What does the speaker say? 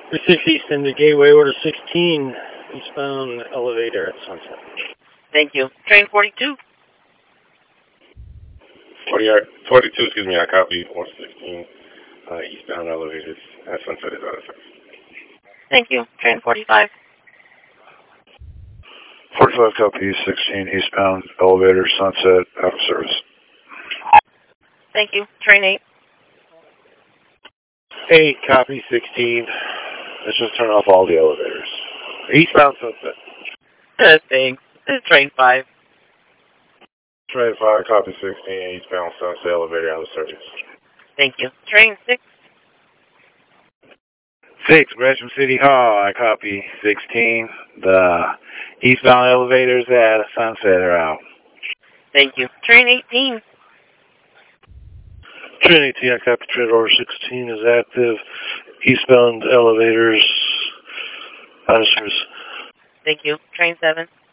6 Easton to Gateway, order 16, eastbound elevator at Sunset. Thank you. Train 42. 42, excuse me, I copy 116, eastbound elevators at Sunset is out of service. Thank you. Train 45. 45 copy 16, eastbound elevator, Sunset, out of service. Thank you. Train 8. 8 copy 16. Let's just turn off all the elevators. Eastbound Sunset. Thanks. This is Train 5. Train 5, copy 16, eastbound Sunset elevator out of service. Thank you. Train 6. 6, Gresham City Hall, I copy 16. The eastbound elevators at Sunset are out. Thank you. Train 18. Train 18, I copy train order 16 is active, eastbound elevators out of service. Thank you. Train 7.